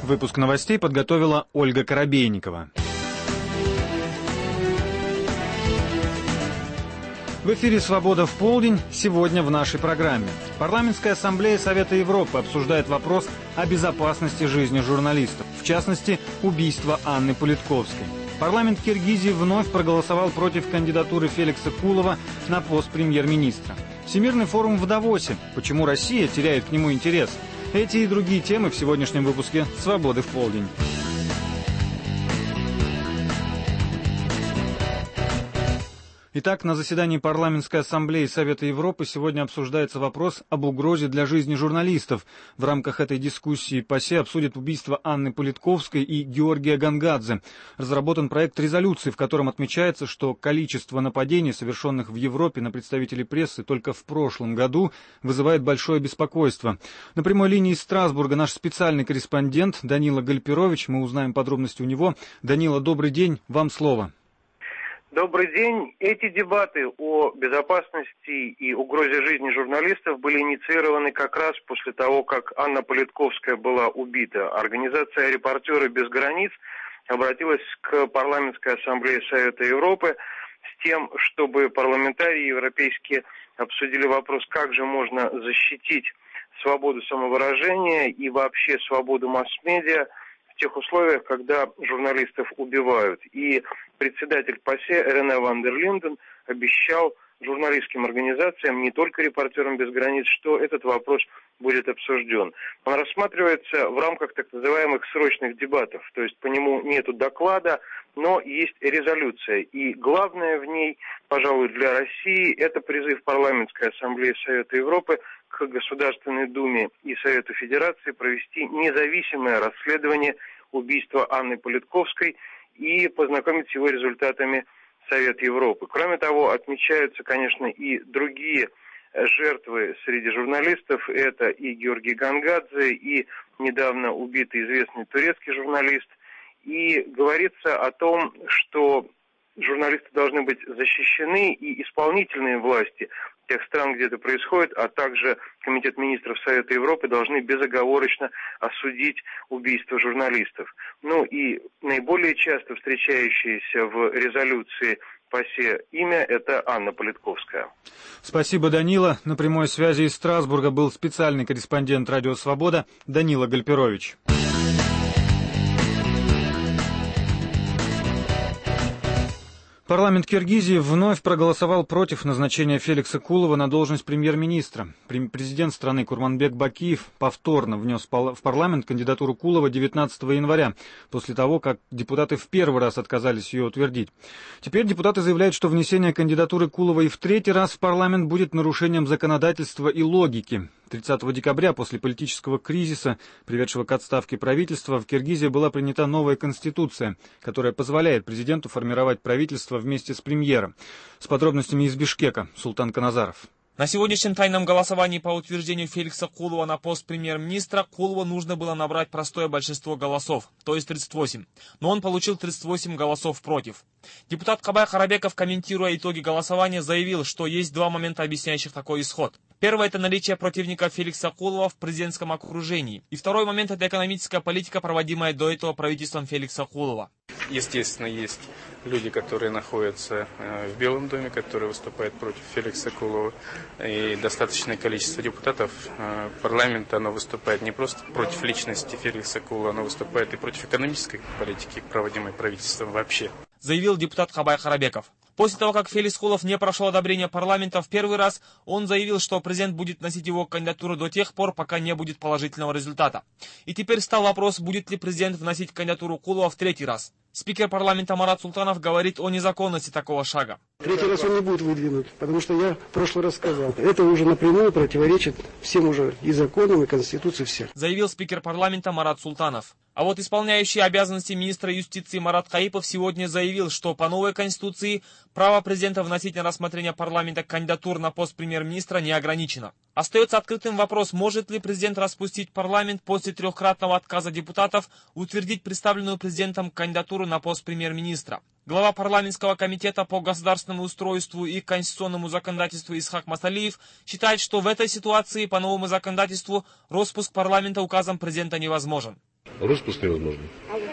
Выпуск новостей подготовила Ольга Коробейникова. В эфире «Свобода в полдень» сегодня в нашей программе. Парламентская ассамблея Совета Европы обсуждает вопрос о безопасности жизни журналистов, в частности, убийство Анны Политковской. Парламент Киргизии вновь проголосовал против кандидатуры Феликса Кулова на пост премьер-министра. Всемирный форум в Давосе. Почему Россия теряет к нему интерес? Эти и другие темы в сегодняшнем выпуске «Свободы в полдень». Итак, на заседании Парламентской ассамблеи Совета Европы сегодня обсуждается вопрос об угрозе для жизни журналистов. В рамках этой дискуссии ПАСЕ обсудит убийство Анны Политковской и Георгия Гангадзе. Разработан проект резолюции, в котором отмечается, что количество нападений, совершенных в Европе на представителей прессы только в прошлом году, вызывает большое беспокойство. На прямой линии из Страсбурга наш специальный корреспондент Данила Гальперович. Мы узнаем подробности у него. Данила, добрый день, вам слово. Добрый день. Эти дебаты о безопасности и угрозе жизни журналистов были инициированы как раз после того, как Анна Политковская была убита. Организация «Репортеры без границ» обратилась к Парламентской ассамблее Совета Европы с тем, чтобы парламентарии европейские обсудили вопрос, как же можно защитить свободу самовыражения и вообще свободу масс-медиа в тех условиях, когда журналистов убивают. И председатель ПАСЕ Рене ван дер Линден обещал журналистским организациям, не только «Репортерам без границ», что этот вопрос будет обсужден. Он рассматривается в рамках так называемых срочных дебатов, то есть по нему нету доклада, но есть резолюция. И главное в ней, пожалуй, для России, это призыв Парламентской ассамблеи Совета Европы к Государственной Думе и Совету Федерации провести независимое расследование убийства Анны Политковской и познакомить с его результатами Совет Европы. Кроме того, отмечаются, конечно, и другие жертвы среди журналистов. Это и Георгий Гангадзе, и недавно убитый известный турецкий журналист. И говорится о том, что журналисты должны быть защищены, и исполнительные власти тех стран, где это происходит, а также Комитет министров Совета Европы должны безоговорочно осудить убийство журналистов. Ну и наиболее часто встречающееся в резолюции ПАСЕ имя – это Анна Политковская. Спасибо, Данила. На прямой связи из Страсбурга был специальный корреспондент «Радио Свобода» Данила Гальперович. Парламент Киргизии вновь проголосовал против назначения Феликса Кулова на должность премьер-министра. Президент страны Курманбек Бакиев повторно внес в парламент кандидатуру Кулова 19 января, после того, как депутаты в первый раз отказались ее утвердить. Теперь депутаты заявляют, что внесение кандидатуры Кулова и в третий раз в парламент будет нарушением законодательства и логики. 30 декабря, после политического кризиса, приведшего к отставке правительства, в Киргизии была принята новая конституция, которая позволяет президенту формировать правительство вместе с премьером. С подробностями из Бишкека Султан Каназаров. На сегодняшнем тайном голосовании по утверждению Феликса Кулова на пост премьер-министра Кулову нужно было набрать простое большинство голосов, то есть 38. Но он получил 38 голосов против. Депутат Кабай Карабеков, комментируя итоги голосования, заявил, что есть два момента, объясняющих такой исход. Первый – это наличие противника Феликса Кулова в президентском окружении. И второй момент – это экономическая политика, проводимая до этого правительством Феликса Кулова. Естественно, есть люди, которые находятся в Белом доме, которые выступают против Феликса Кулова. И достаточное количество депутатов парламента, оно выступает не просто против личности Феликса Кулова, оно выступает и против экономической политики, проводимой правительством вообще. Заявил депутат Кабай Карабеков. После того, как Феликс Кулов не прошел одобрение парламента в первый раз, он заявил, что президент будет носить его кандидатуру до тех пор, пока не будет положительного результата. И теперь стал вопрос, будет ли президент вносить кандидатуру Кулова в третий раз. Спикер парламента Марат Султанов говорит о незаконности такого шага. Третий раз он не будет выдвинут, потому что я в прошлый раз сказал. Это уже напрямую противоречит всем уже и законам, и конституции всех. Заявил спикер парламента Марат Султанов. А вот исполняющий обязанности министра юстиции Марат Каипов сегодня заявил, что по новой конституции право президента вносить на рассмотрение парламента кандидатур на пост премьер-министра не ограничено. Остается открытым вопрос, может ли президент распустить парламент после трехкратного отказа депутатов утвердить представленную президентом кандидатуру на пост премьер-министра. Глава парламентского комитета по государственному устройству и конституционному законодательству Исхак Масалиев считает, что в этой ситуации по новому законодательству распуск парламента указом президента невозможен. Распуск невозможно.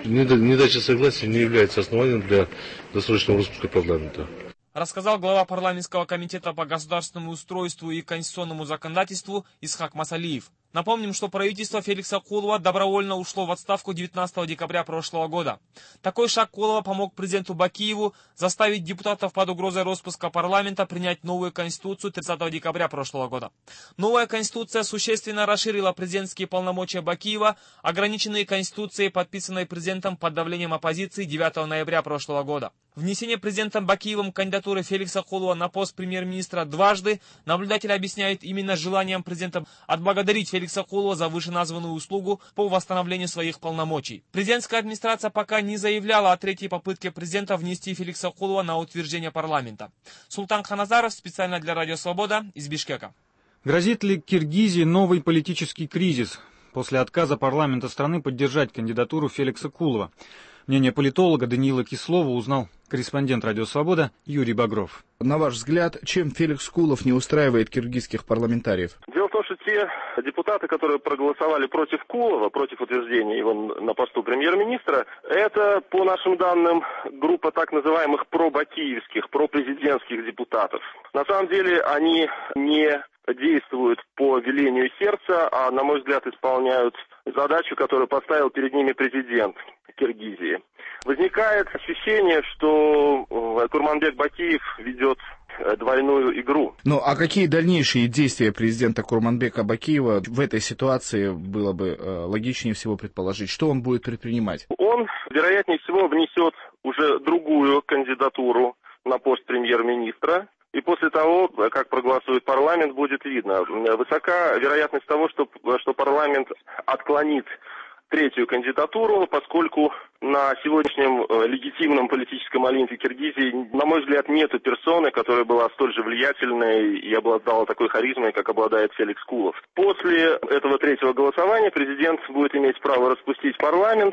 Недача согласия не является основанием для досрочного распуска парламента. Рассказал глава парламентского комитета по государственному устройству и конституционному законодательству Исхак Масалиев. Напомним, что правительство Феликса Кулова добровольно ушло в отставку 19 декабря прошлого года. Такой шаг Кулова помог президенту Бакиеву заставить депутатов под угрозой распуска парламента принять новую конституцию 30 декабря прошлого года. Новая конституция существенно расширила президентские полномочия Бакиева, ограниченные конституцией, подписанной президентом под давлением оппозиции 9 ноября прошлого года. Внесение президентом Бакиевым кандидатуры Феликса Кулова на пост премьер-министра дважды наблюдатели объясняют именно желанием президента отблагодарить Феликса Кулова за вышеназванную услугу по восстановлению своих полномочий. Президентская администрация пока не заявляла о третьей попытке президента внести Феликса Кулова на утверждение парламента. Султан Ханазаров специально для Радио Свобода из Бишкека. Грозит ли Киргизии новый политический кризис после отказа парламента страны поддержать кандидатуру Феликса Кулова? Мнение политолога Даниила Кислова узнал корреспондент «Радио Свобода» Юрий Багров. На ваш взгляд, чем Феликс Кулов не устраивает киргизских парламентариев? Дело в том, что те депутаты, которые проголосовали против Кулова, против утверждения его на посту премьер-министра, это, по нашим данным, группа так называемых пробакиевских, пропрезидентских депутатов. На самом деле они не действуют по велению сердца, а, на мой взгляд, исполняют задачу, которую поставил перед ними президент Киргизии. Возникает ощущение, что Курманбек Бакиев ведет двойную игру. Ну, а какие дальнейшие действия президента Курманбека Бакиева в этой ситуации было бы логичнее всего предположить? Что он будет предпринимать? Он, вероятнее всего, внесет уже другую кандидатуру на пост премьер-министра. И после того, как проголосует парламент, будет видно. Высока вероятность того, что парламент отклонит третью кандидатуру, поскольку на сегодняшнем легитимном политическом олимпе Киргизии, на мой взгляд, нету персоны, которая была столь же влиятельной и обладала такой харизмой, как обладает Феликс Кулов. После этого третьего голосования президент будет иметь право распустить парламент,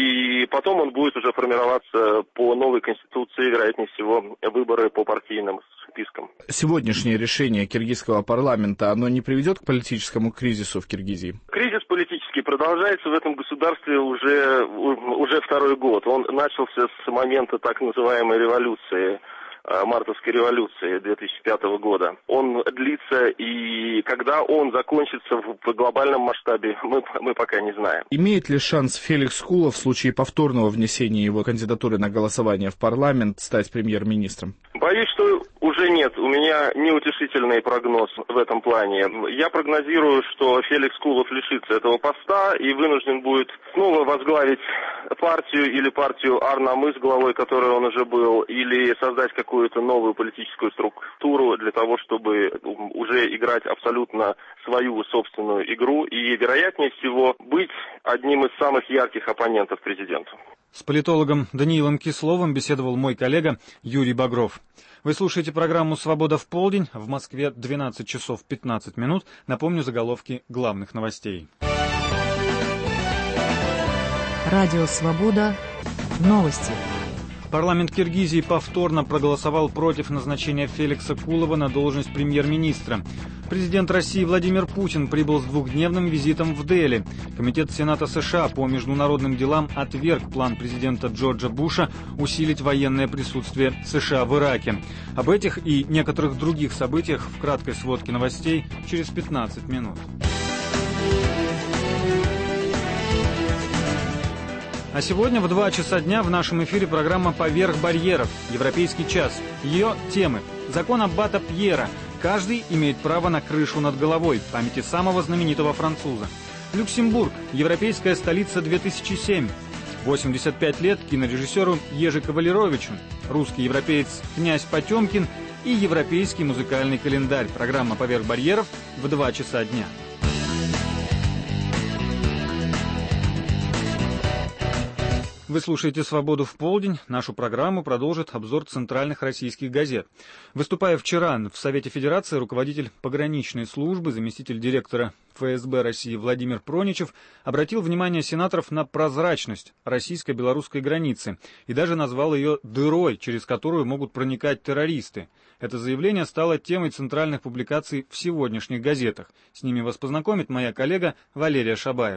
и потом он будет уже формироваться по новой конституции, вероятнее всего, выборы по партийным спискам. Сегодняшнее решение киргизского парламента, оно не приведет к политическому кризису в Киргизии? Кризис политический продолжается в этом государстве уже второй год. Он начался с момента так называемой революции, мартовской революции 2005 года. Он длится, и когда он закончится в глобальном масштабе, мы пока не знаем. Имеет ли шанс Феликс Кулов в случае повторного внесения его кандидатуры на голосование в парламент стать премьер-министром? Боюсь, что уже нет. У меня неутешительный прогноз в этом плане. Я прогнозирую, что Феликс Кулов лишится этого поста и вынужден будет снова возглавить партию или партию Ар-Намыс, главой которой он уже был, или создать какую-то новую политическую структуру для того, чтобы уже играть абсолютно свою собственную игру и, вероятнее всего, быть одним из самых ярких оппонентов президенту. С политологом Даниилом Кисловым беседовал мой коллега Юрий Багров. Вы слушаете программу «Свобода в полдень». В Москве 12 часов 15 минут. Напомню заголовки главных новостей. Радио «Свобода». Новости. Парламент Киргизии повторно проголосовал против назначения Феликса Кулова на должность премьер-министра. Президент России Владимир Путин прибыл с двухдневным визитом в Дели. Комитет Сената США по международным делам отверг план президента Джорджа Буша усилить военное присутствие США в Ираке. Об этих и некоторых других событиях в краткой сводке новостей через 15 минут. А сегодня в 2 часа дня в нашем эфире программа «Поверх барьеров. Европейский час». Ее темы. Закон аббата Пьера. Каждый имеет право на крышу над головой. Памяти самого знаменитого француза. Люксембург. Европейская столица 2007. 85 лет кинорежиссеру Ежи Кавалеровичу. Русский европеец князь Потемкин и европейский музыкальный календарь. Программа «Поверх барьеров» в 2 часа дня. Вы слушаете «Свободу в полдень». Нашу программу продолжит обзор центральных российских газет. Выступая вчера в Совете Федерации, руководитель пограничной службы, заместитель директора ФСБ России Владимир Проничев обратил внимание сенаторов на прозрачность российско-белорусской границы и даже назвал ее дырой, через которую могут проникать террористы. Это заявление стало темой центральных публикаций в сегодняшних газетах. С ними вас познакомит моя коллега Валерия Шабаева.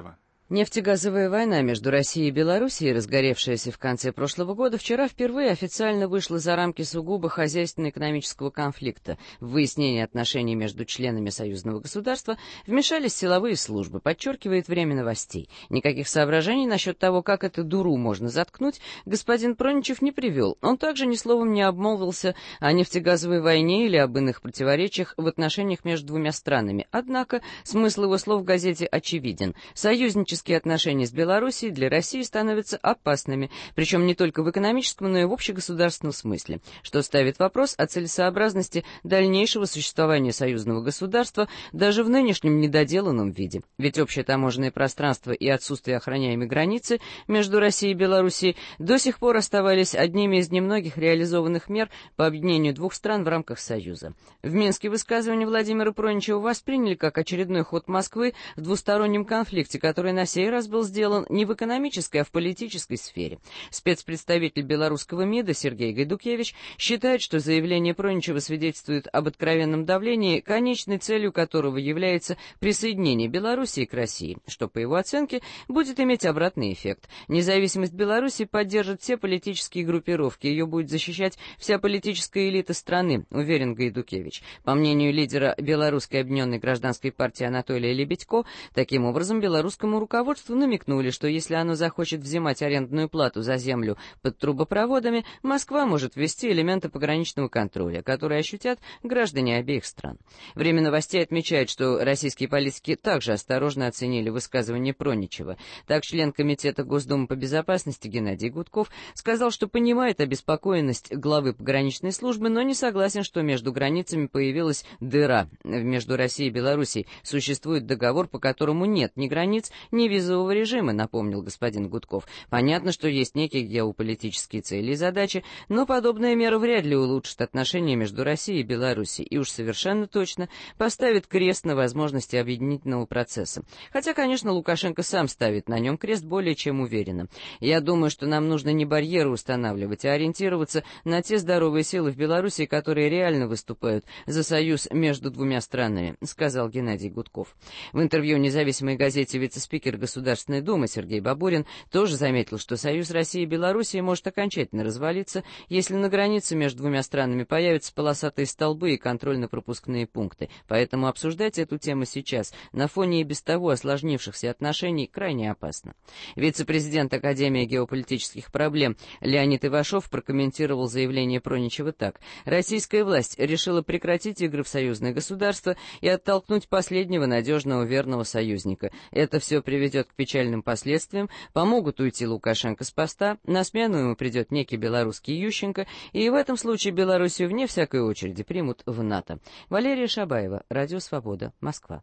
Нефтегазовая война между Россией и Белоруссией, разгоревшаяся в конце прошлого года, вчера впервые официально вышла за рамки сугубо хозяйственно-экономического конфликта. В выяснение отношений между членами союзного государства вмешались силовые службы, подчеркивает «Время новостей». Никаких соображений насчет того, как эту дуру можно заткнуть, господин Проничев не привел. Он также ни словом не обмолвился о нефтегазовой войне или об иных противоречиях в отношениях между двумя странами. Однако смысл его слов в газете очевиден. Союзничество отношения с Белоруссией для России становятся опасными, причем не только в экономическом, но и в общегосударственном смысле, что ставит вопрос о целесообразности дальнейшего существования союзного государства даже в нынешнем недоделанном виде. Ведь общее таможенное пространство и отсутствие охраняемой границы между Россией и Белоруссией до сих пор оставались одними из немногих реализованных мер по объединению двух стран в рамках Союза. В Минске высказывания Владимира Проничева восприняли как очередной ход Москвы в двустороннем конфликте, который на сей раз был сделан не в экономической, а в политической сфере. Спецпредставитель белорусского МИДа Сергей Гайдукевич считает, что заявление Проничева свидетельствует об откровенном давлении, конечной целью которого является присоединение Белоруссии к России, что, по его оценке, будет иметь обратный эффект. Независимость Беларуси поддержит все политические группировки, ее будет защищать вся политическая элита страны, уверен Гайдукевич. По мнению лидера Белорусской объединенной гражданской партии Анатолия Лебедько, таким образом белорусскому руководству намекнули, что если оно захочет взимать арендную плату за землю под трубопроводами, Москва может ввести элементы пограничного контроля, которые ощутят граждане обеих стран. Время новостей отмечает, что российские политики также осторожно оценили высказывание Проничева. Так, член Комитета Госдумы по безопасности Геннадий Гудков сказал, что понимает обеспокоенность главы пограничной службы, но не согласен, что между границами появилась дыра. Между Россией и Белоруссией существует договор, по которому нет ни границ, ни визового режима, напомнил господин Гудков. Понятно, что есть некие геополитические цели и задачи, но подобная мера вряд ли улучшит отношения между Россией и Белоруссией и уж совершенно точно поставит крест на возможности объединительного процесса. Хотя, конечно, Лукашенко сам ставит на нем крест более чем уверенно. Я думаю, что нам нужно не барьеры устанавливать, а ориентироваться на те здоровые силы в Белоруссии, которые реально выступают за союз между двумя странами, сказал Геннадий Гудков. В интервью независимой газете вице-спикер Государственной Думы Сергей Бабурин тоже заметил, что союз России и Белоруссии может окончательно развалиться, если на границе между двумя странами появятся полосатые столбы и контрольно-пропускные пункты. Поэтому обсуждать эту тему сейчас на фоне и без того осложнившихся отношений крайне опасно. Вице-президент Академии геополитических проблем Леонид Ивашов прокомментировал заявление Проничева так: «Российская власть решила прекратить игры в союзное государство и оттолкнуть последнего надежного верного союзника. Это все приведет к печальным последствиям, помогут уйти Лукашенко с поста, на смену ему придет некий белорусский Ющенко, и в этом случае Белоруссию вне всякой очереди примут в НАТО». Валерия Шабаева, Радио Свобода, Москва.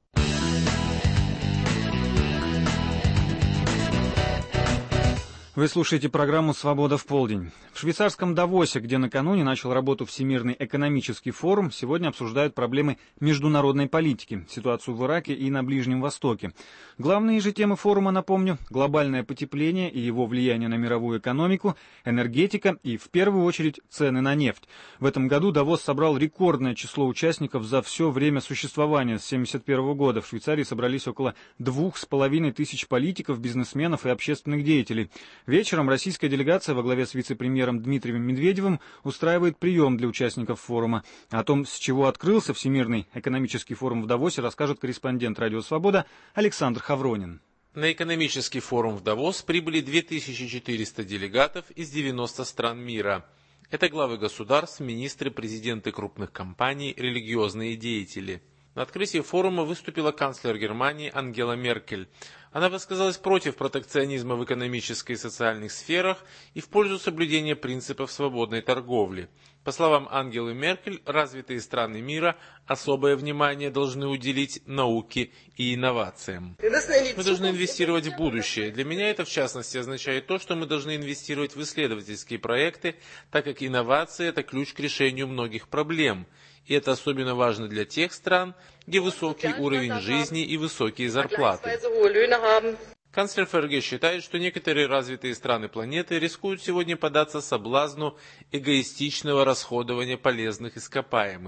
Вы слушаете программу «Свобода в полдень». В швейцарском Давосе, где накануне начал работу Всемирный экономический форум, сегодня обсуждают проблемы международной политики, ситуацию в Ираке и на Ближнем Востоке. Главные же темы форума, напомню, глобальное потепление и его влияние на мировую экономику, энергетика и, в первую очередь, цены на нефть. В этом году Давос собрал рекордное число участников за все время существования. С 1971 года в Швейцарии собрались около 2500 политиков, бизнесменов и общественных деятелей. Вечером российская делегация во главе с вице-премьером Дмитрием Медведевым устраивает прием для участников форума. О том, с чего открылся Всемирный экономический форум в Давосе, расскажет корреспондент «Радио Свобода» Александр Хавронин. На экономический форум в Давос прибыли 2400 делегатов из 90 стран мира. Это главы государств, министры, президенты крупных компаний, религиозные деятели. На открытии форума выступила канцлер Германии Ангела Меркель. Она высказалась против протекционизма в экономической и социальных сферах и в пользу соблюдения принципов свободной торговли. По словам Ангелы Меркель, развитые страны мира особое внимание должны уделить науке и инновациям. Мы должны инвестировать в будущее. Для меня это в частности означает то, что мы должны инвестировать в исследовательские проекты, так как инновации – это ключ к решению многих проблем. И это особенно важно для тех стран, где высокий уровень жизни и высокие зарплаты. Канцлер ФРГ считает, что некоторые развитые страны планеты рискуют сегодня поддаться соблазну эгоистичного расходования полезных ископаемых.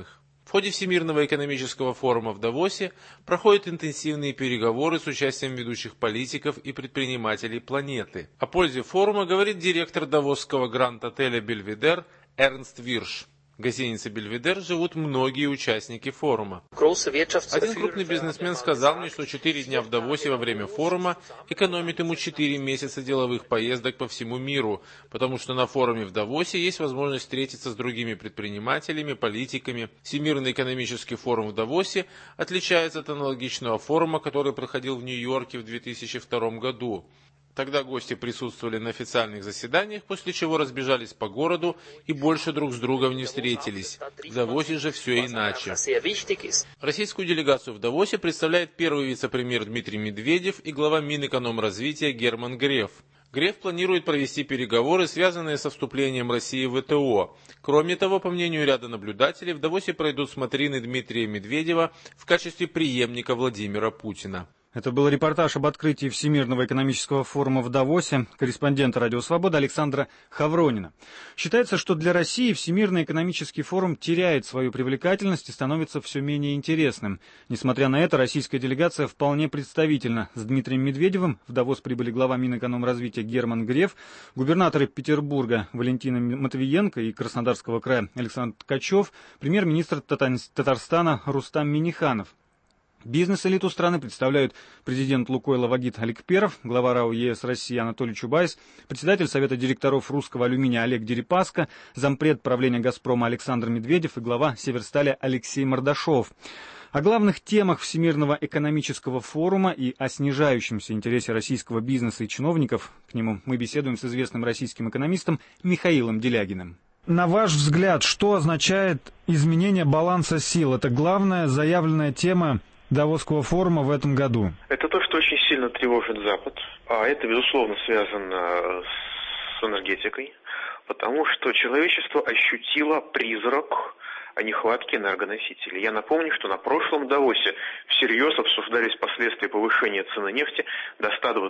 В ходе Всемирного экономического форума в Давосе проходят интенсивные переговоры с участием ведущих политиков и предпринимателей планеты. О пользе форума говорит директор давосского гранд-отеля «Бельведер» Эрнст Вирш. В гостинице «Бельведер» живут многие участники форума. Один крупный бизнесмен сказал мне, что 4 дня в Давосе во время форума экономит ему 4 месяца деловых поездок по всему миру, потому что на форуме в Давосе есть возможность встретиться с другими предпринимателями, политиками. Всемирный экономический форум в Давосе отличается от аналогичного форума, который проходил в Нью-Йорке в 2002 году. Тогда гости присутствовали на официальных заседаниях, после чего разбежались по городу и больше друг с другом не встретились. В Давосе же все иначе. Российскую делегацию в Давосе представляет первый вице-премьер Дмитрий Медведев и глава Минэкономразвития Герман Греф. Греф планирует провести переговоры, связанные со вступлением России в ВТО. Кроме того, по мнению ряда наблюдателей, в Давосе пройдут смотрины Дмитрия Медведева в качестве преемника Владимира Путина. Это был репортаж об открытии Всемирного экономического форума в Давосе корреспондента «Радио Свобода» Александра Хавронина. Считается, что для России Всемирный экономический форум теряет свою привлекательность и становится все менее интересным. Несмотря на это, российская делегация вполне представительна. С Дмитрием Медведевым в Давос прибыли глава Минэкономразвития Герман Греф, губернаторы Петербурга Валентина Матвиенко и Краснодарского края Александр Ткачев, премьер-министр Татарстана Рустам Минниханов. Бизнес-элиту страны представляют президент «Лукойла» Вагит Аликперов, глава РАО ЕС России Анатолий Чубайс, председатель Совета директоров «Русского алюминия» Олег Дерипаска, зампред правления «Газпрома» Александр Медведев и глава «Северстали» Алексей Мордашов. О главных темах Всемирного экономического форума и о снижающемся интересе российского бизнеса и чиновников к нему мы беседуем с известным российским экономистом Михаилом Делягиным. На ваш взгляд, что означает изменение баланса сил? Это главная заявленная тема Давосского форума в этом году. Это то, что очень сильно тревожит Запад, а это, безусловно, связано с энергетикой, потому что человечество ощутило призрак нехватки энергоносителей. Я напомню, что на прошлом Давосе всерьез обсуждались последствия повышения цены нефти до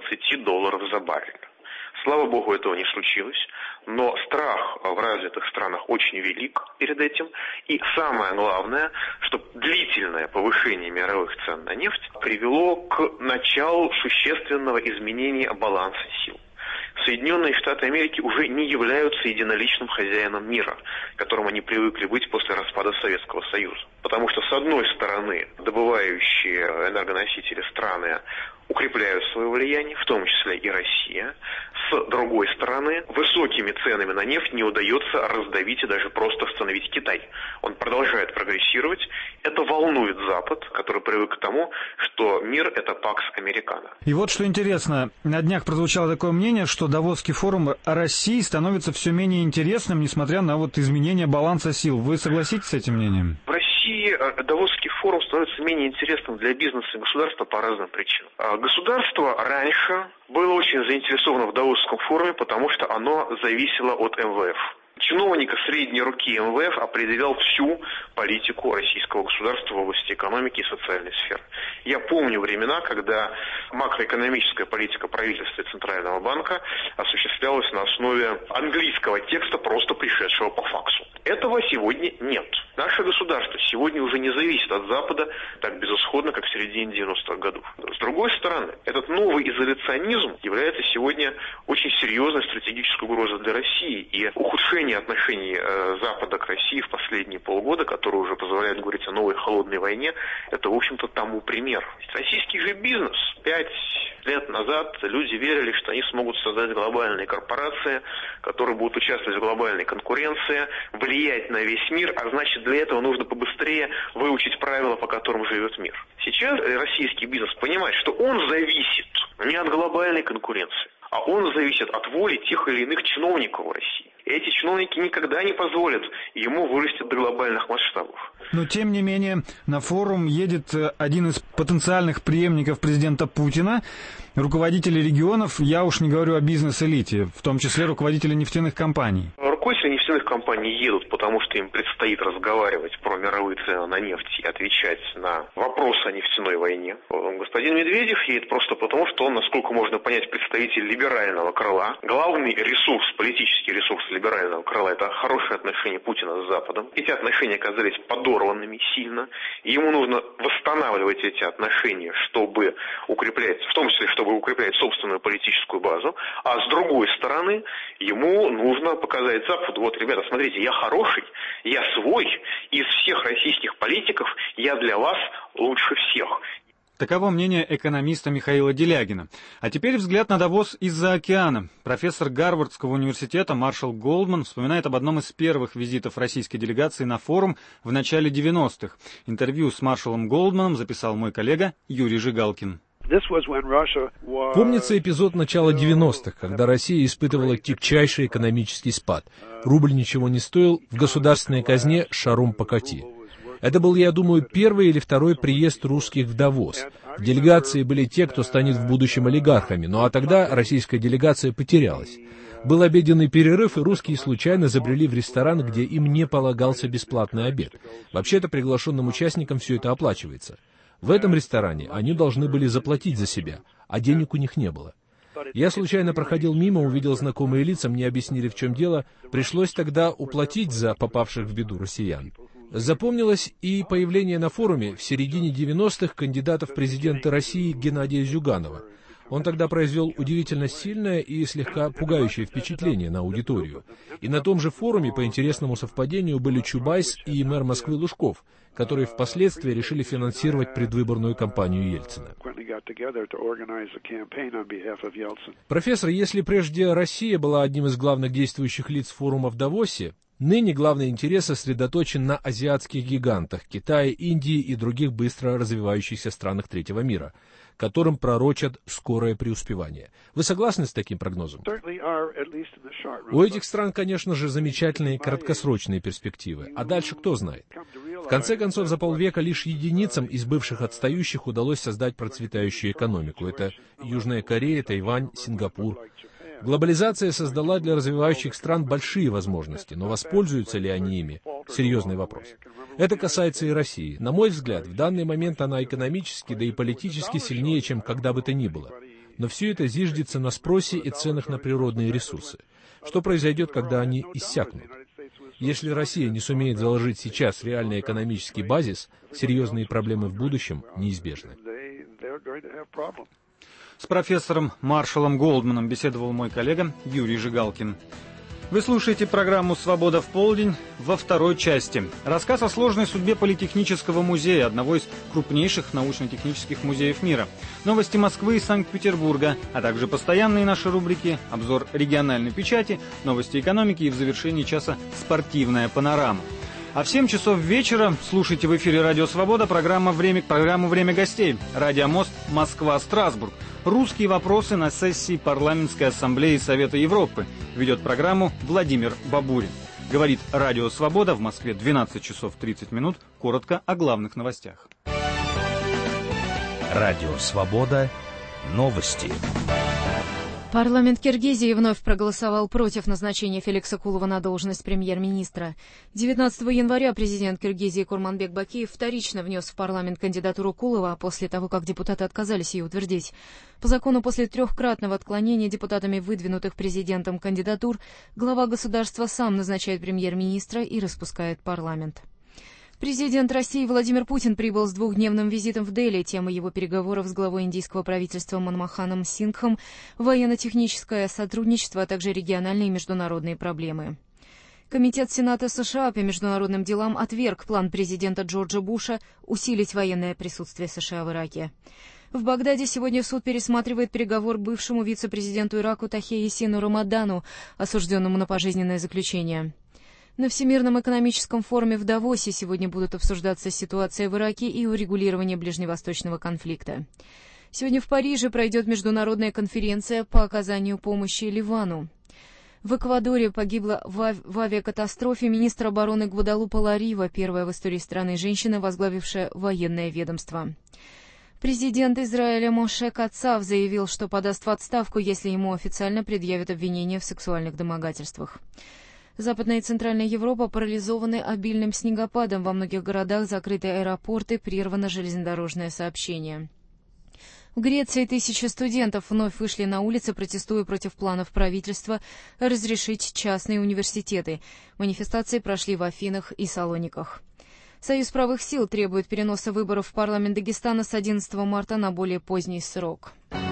$120 за баррель. Слава богу, этого не случилось, но страх в развитых странах очень велик перед этим. И самое главное, что длительное повышение мировых цен на нефть привело к началу существенного изменения баланса сил. Соединенные Штаты Америки уже не являются единоличным хозяином мира, которым они привыкли быть после распада Советского Союза. Потому что, с одной стороны, добывающие энергоносители страны укрепляют свое влияние, в том числе и Россия. С другой стороны, высокими ценами на нефть не удается раздавить и даже просто остановить Китай. Он продолжает прогрессировать. Это волнует Запад, который привык к тому, что мир – это пакс американо. И вот что интересно, на днях прозвучало такое мнение, что Давосский форум о России становится все менее интересным, несмотря на изменение баланса сил. Вы согласитесь с этим мнением? В России Давосский форум становится менее интересным для бизнеса и государства по разным причинам. Государство раньше было очень заинтересовано в Давосском форуме, потому что оно зависело от МВФ. Чиновник средней руки МВФ определял всю политику российского государства в области экономики и социальной сферы. Я помню времена, когда макроэкономическая политика правительства и Центрального банка осуществлялась на основе английского текста, просто пришедшего по факсу. Этого сегодня нет. Наше государство сегодня уже не зависит от Запада так безысходно, как в середине 90-х годов. С другой стороны, этот новый изоляционизм является сегодня очень серьезной стратегической угрозой для России. И ухудшение отношений Запада к России в последние полгода, которые уже позволяют говорить о новой холодной войне, это, в общем-то, тому пример. Российский же бизнес 5 лет назад люди верили, что они смогут создать глобальные корпорации, которые будут участвовать в глобальной конкуренции, влиять на весь мир, а значит, для этого нужно побыстрее выучить правила, по которым живет мир. Сейчас российский бизнес понимает, что он зависит не от глобальной конкуренции, а он зависит от воли тех или иных чиновников в России. И эти чиновники никогда не позволят ему вырасти до глобальных масштабов. Но, тем не менее, на форум едет один из потенциальных преемников президента Путина, руководители регионов, я уж не говорю о бизнес-элите, в том числе руководители нефтяных компаний. Рукой Отрасли нефтяных компаний едут, потому что им предстоит разговаривать про мировые цены на нефть и отвечать на вопросы о нефтяной войне. Господин Медведев едет просто потому, что он, насколько можно понять, представитель либерального крыла. Главный ресурс, политический ресурс либерального крыла – это хорошие отношения Путина с Западом. Эти отношения оказались подорванными сильно. И ему нужно восстанавливать эти отношения, чтобы укреплять, в том числе, чтобы укреплять собственную политическую базу. А с другой стороны, ему нужно показать Западу: вот, ребята, смотрите, я хороший, я свой, из всех российских политиков я для вас лучше всех. Таково мнение экономиста Михаила Делягина. А теперь взгляд на Давос из-за океана. Профессор Гарвардского университета Маршал Голдман вспоминает об одном из первых визитов российской делегации на форум в начале 90-х. Интервью с маршалом Голдманом записал мой коллега Юрий Жигалкин. Помнится эпизод начала 90-х, когда Россия испытывала тягчайший экономический спад. Рубль ничего не стоил, в государственной казне шаром покати. Это был, я думаю, первый или второй приезд русских в Давос. В делегации были те, кто станет в будущем олигархами, ну а тогда российская делегация потерялась. Был обеденный перерыв, и русские случайно забрели в ресторан, где им не полагался бесплатный обед. Вообще-то приглашенным участникам все это оплачивается. В этом ресторане они должны были заплатить за себя, а денег у них не было. Я случайно проходил мимо, увидел знакомые лица, мне объяснили, в чем дело. Пришлось тогда уплатить за попавших в беду россиян. Запомнилось и появление на форуме в середине 90-х кандидата в президенты России Геннадия Зюганова. Он тогда произвел удивительно сильное и слегка пугающее впечатление на аудиторию. И на том же форуме, по интересному совпадению, были Чубайс и мэр Москвы Лужков, которые впоследствии решили финансировать предвыборную кампанию Ельцина. Профессор, если прежде Россия была одним из главных действующих лиц форума в Давосе, ныне главный интерес сосредоточен на азиатских гигантах Китае, Индии и других быстро развивающихся странах третьего мира, которым пророчат скорое преуспевание. Вы согласны с таким прогнозом? У этих стран, конечно же, замечательные краткосрочные перспективы. А дальше кто знает? В конце концов, за полвека лишь единицам из бывших отстающих удалось создать процветающую экономику. Это Южная Корея, Тайвань, Сингапур. Глобализация создала для развивающих стран большие возможности, но воспользуются ли они ими – серьезный вопрос. Это касается и России. На мой взгляд, в данный момент она экономически, да и политически сильнее, чем когда бы то ни было. Но все это зиждется на спросе и ценах на природные ресурсы. Что произойдет, когда они иссякнут? Если Россия не сумеет заложить сейчас реальный экономический базис, серьезные проблемы в будущем неизбежны. С профессором Маршалом Голдманом беседовал мой коллега Юрий Жигалкин. Вы слушаете программу «Свобода в полдень» во второй части. Рассказ о сложной судьбе Политехнического музея, одного из крупнейших научно-технических музеев мира. Новости Москвы и Санкт-Петербурга, а также постоянные наши рубрики, обзор региональной печати, новости экономики и в завершении часа спортивная панорама. А в 7 часов вечера слушайте в эфире «Радио Свобода» программу «Время гостей». «Радиомост. Москва-Страсбург». Русские вопросы на сессии Парламентской ассамблеи Совета Европы. Ведет программу Владимир Бабурин. Говорит «Радио Свобода», в Москве 12 часов 30 минут. Коротко о главных новостях. «Радио Свобода». Новости. Парламент Киргизии вновь проголосовал против назначения Феликса Кулова на должность премьер-министра. 19 января президент Киргизии Курманбек Бакиев вторично внес в парламент кандидатуру Кулова после того, как депутаты отказались ее утвердить. По закону, после трехкратного отклонения депутатами выдвинутых президентом кандидатур, глава государства сам назначает премьер-министра и распускает парламент. Президент России Владимир Путин прибыл с двухдневным визитом в Дели. Тема его переговоров с главой индийского правительства Манмоханом Сингхом, военно-техническое сотрудничество, а также региональные и международные проблемы. Комитет Сената США по международным делам отверг план президента Джорджа Буша усилить военное присутствие США в Ираке. В Багдаде сегодня суд пересматривает приговор бывшему вице-президенту Ирака Тахе Ясину Рамадану, осужденному на пожизненное заключение. На Всемирном экономическом форуме в Давосе сегодня будут обсуждаться ситуация в Ираке и урегулирование ближневосточного конфликта. Сегодня в Париже пройдет международная конференция по оказанию помощи Ливану. В Эквадоре погибла в авиакатастрофе министр обороны Гваделупа Ларива, первая в истории страны женщина, возглавившая военное ведомство. Президент Израиля Моше Кацав заявил, что подаст в отставку, если ему официально предъявят обвинения в сексуальных домогательствах. Западная и Центральная Европа парализованы обильным снегопадом. Во многих городах закрыты аэропорты, прервано железнодорожное сообщение. В Греции тысячи студентов вновь вышли на улицы, протестуя против планов правительства разрешить частные университеты. Манифестации прошли в Афинах и Салониках. Союз правых сил требует переноса выборов в парламент Дагестана с 11 марта на более поздний срок.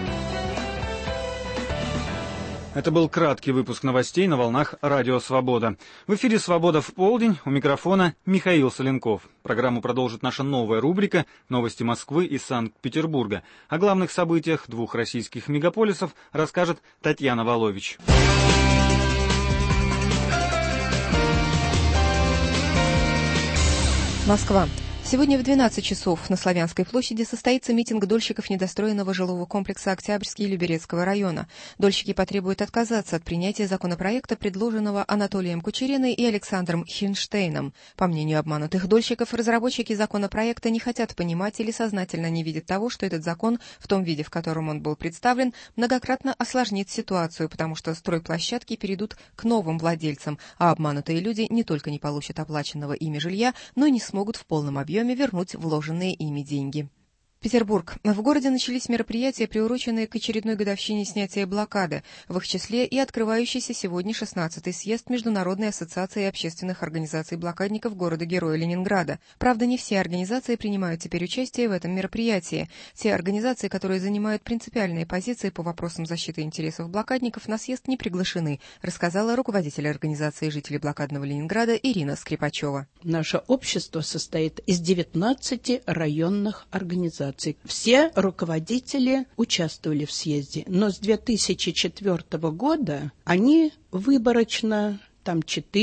Это был краткий выпуск новостей на волнах Радио Свобода. В эфире «Свобода в полдень», у микрофона Михаил Соленков. Программу продолжит наша новая рубрика «Новости Москвы и Санкт-Петербурга». О главных событиях двух российских мегаполисов расскажет Татьяна Волович. Москва. Сегодня в 12 часов на Славянской площади состоится митинг дольщиков недостроенного жилого комплекса Октябрьский Люберецкого района. Дольщики потребуют отказаться от принятия законопроекта, предложенного Анатолием Кучериной и Александром Хинштейном. По мнению обманутых дольщиков, разработчики законопроекта не хотят понимать или сознательно не видят того, что этот закон, в том виде, в котором он был представлен, многократно осложнит ситуацию, потому что стройплощадки перейдут к новым владельцам, а обманутые люди не только не получат оплаченного ими жилья, но и не смогут в полном объеме вернуть вложенные ими деньги. Петербург. В городе начались мероприятия, приуроченные к очередной годовщине снятия блокады, в их числе и открывающийся сегодня 16-й съезд Международной ассоциации общественных организаций блокадников города-героя Ленинграда. Правда, не все организации принимают теперь участие в этом мероприятии. Те организации, которые занимают принципиальные позиции по вопросам защиты интересов блокадников, на съезд не приглашены, рассказала руководитель организации жителей блокадного Ленинграда Ирина Скрипачева. Наше общество состоит из 19 районных организаций. Все руководители участвовали в съезде, но с 2004 года они выборочно, там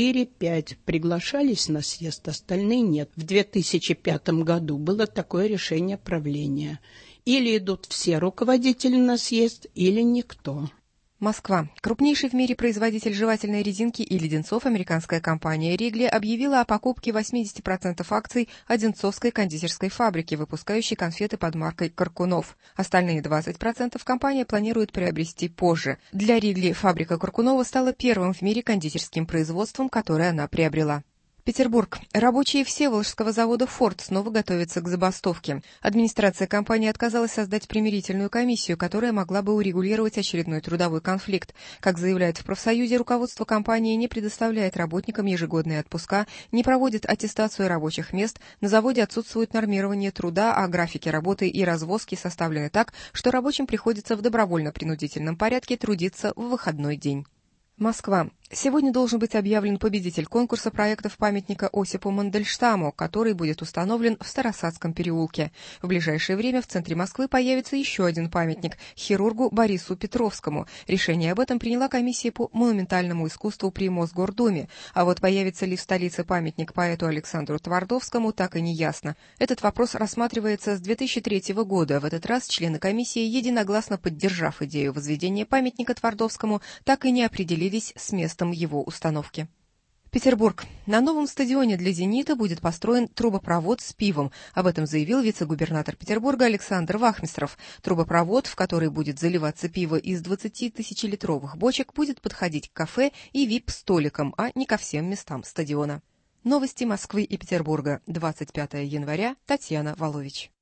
4-5 приглашались на съезд, остальные нет. В 2005 году было такое решение правления. Или идут все руководители на съезд, или никто. Москва. Крупнейший в мире производитель жевательной резинки и леденцов, американская компания Ригли, объявила о покупке 80% акций Одинцовской кондитерской фабрики, выпускающей конфеты под маркой «Каркунов». Остальные 20% компания планирует приобрести позже. Для Ригли фабрика Каркунова стала первым в мире кондитерским производством, которое она приобрела. Петербург. Рабочие Всеволожского завода «Форд» снова готовятся к забастовке. Администрация компании отказалась создать примирительную комиссию, которая могла бы урегулировать очередной трудовой конфликт. Как заявляют в профсоюзе, руководство компании не предоставляет работникам ежегодные отпуска, не проводит аттестацию рабочих мест, на заводе отсутствует нормирование труда, а графики работы и развозки составлены так, что рабочим приходится в добровольно-принудительном порядке трудиться в выходной день. Москва. Сегодня должен быть объявлен победитель конкурса проектов памятника Осипу Мандельштаму, который будет установлен в Старосадском переулке. В ближайшее время в центре Москвы появится еще один памятник – хирургу Борису Петровскому. Решение об этом приняла комиссия по монументальному искусству при Мосгордуме. А вот появится ли в столице памятник поэту Александру Твардовскому, так и не ясно. Этот вопрос рассматривается с 2003 года. В этот раз члены комиссии, единогласно поддержав идею возведения памятника Твардовскому, так и не определились с местом его установки. Петербург. На новом стадионе для «Зенита» будет построен трубопровод с пивом. Об этом заявил вице-губернатор Петербурга Александр Вахмистров. Трубопровод, в который будет заливаться пиво из 20 тысячелитровых бочек, будет подходить к кафе и вип-столикам, а не ко всем местам стадиона. Новости Москвы и Петербурга. 25 января. Татьяна Волович.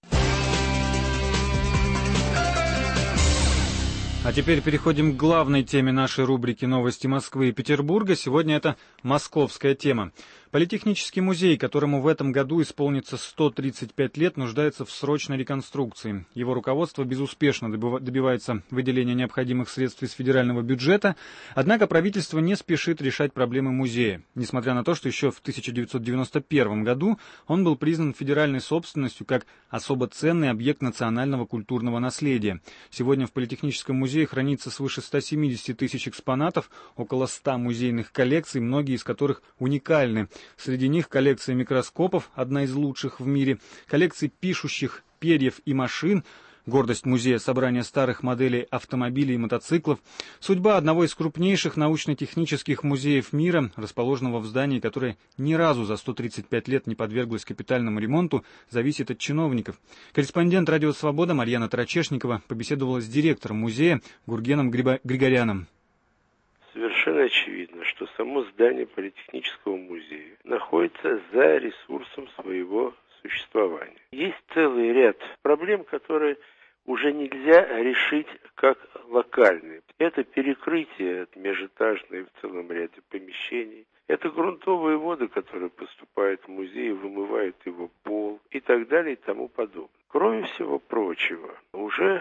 А теперь переходим к главной теме нашей рубрики «Новости Москвы и Петербурга». Сегодня это московская тема. Политехнический музей, которому в этом году исполнится 135 лет, нуждается в срочной реконструкции. Его руководство безуспешно добивается выделения необходимых средств из федерального бюджета, однако правительство не спешит решать проблемы музея, несмотря на то, что еще в 1991 году он был признан федеральной собственностью как особо ценный объект национального культурного наследия. Сегодня в Политехническом музее хранится свыше 170 тысяч экспонатов, около 100 музейных коллекций, многие из которых уникальны. Среди них коллекция микроскопов, одна из лучших в мире, коллекции пишущих перьев и машин, гордость музея — собрание старых моделей автомобилей и мотоциклов. Судьба одного из крупнейших научно-технических музеев мира, расположенного в здании, которое ни разу за 135 лет не подверглось капитальному ремонту, зависит от чиновников. Корреспондент «Радио Свобода» Марьяна Тарачешникова побеседовала с директором музея Гургеном Григоряном. Совершенно совершенно очевидно, что само здание Политехнического музея находится за ресурсом своего существования. Есть целый ряд проблем, которые уже нельзя решить как локальные. Это перекрытие межэтажное в целом ряде помещений. Это грунтовые воды, которые поступают в музей, вымывают его пол и так далее и тому подобное. Кроме всего прочего, уже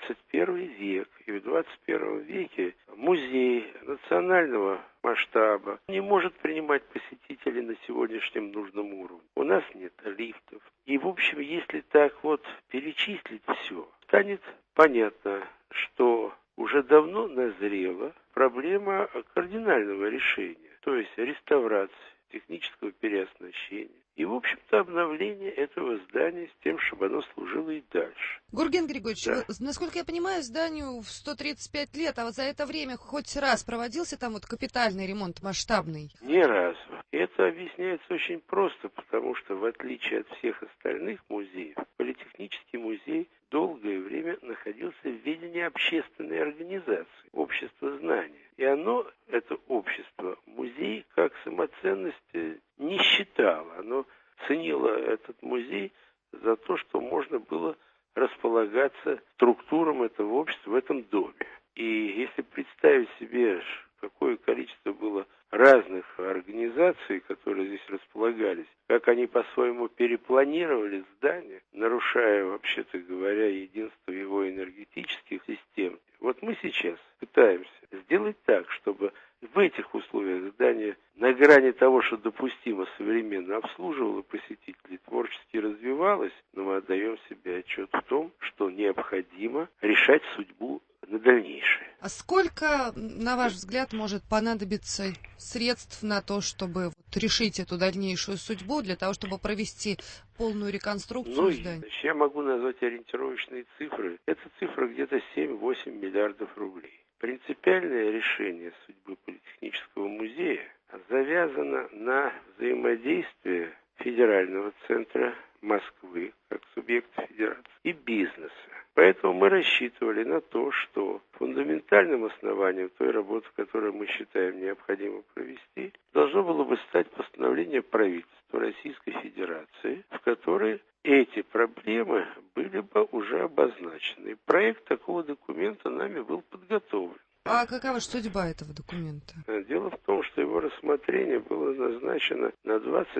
21 век, и в 21 веке музей национального масштаба не может принимать посетителей на сегодняшнем нужном уровне. У нас нет лифтов. И, в общем, если так вот перечислить все, станет понятно, что уже давно назрела проблема кардинального решения, то есть реставрации, технического переоснащения и, в общем-то, обновление этого здания с тем, чтобы оно служило и дальше. Гурген Григорьевич, да. Насколько я понимаю, зданию в 135 лет, а вот за это время хоть раз проводился там вот капитальный ремонт масштабный? Ни разу. Это объясняется очень просто, потому что, в отличие от всех остальных музеев, Политехнический музей долгое время находился в ведении общественной организации, общества знания. И оно, это общество, музей как самоценность не считало. Оно ценило этот музей за то, что можно было располагаться структурам этого общества в этом доме. И если представить себе, какое количество было разных организаций, которые здесь располагались, как они по-своему перепланировали здание, нарушая, вообще-то говоря, единство его энергетических систем. Вот мы сейчас пытаемся сделать так, чтобы в этих условиях здание на грани того, что допустимо, современно обслуживало посетителей, творчески развивалось, но мы отдаем себе отчет в том, что необходимо решать судьбу на дальнейшее. А сколько, на ваш взгляд, может понадобиться средств на то, чтобы решить эту дальнейшую судьбу, для того, чтобы провести полную реконструкцию здания? Я могу назвать ориентировочные цифры. Это цифра где-то 7-8 миллиардов рублей. Принципиальное решение судьбы Политехнического музея завязано на взаимодействие федерального центра Москвы, как субъекта федерации, и бизнеса. Поэтому мы рассчитывали на то, что фундаментальным основанием той работы, которую мы считаем необходимо провести, должно было бы стать постановление правительства Российской Федерации, в которой эти проблемы были бы уже обозначены. Проект такого документа нами был подготовлен. А какова же судьба этого документа? Дело в том, что его рассмотрение было назначено на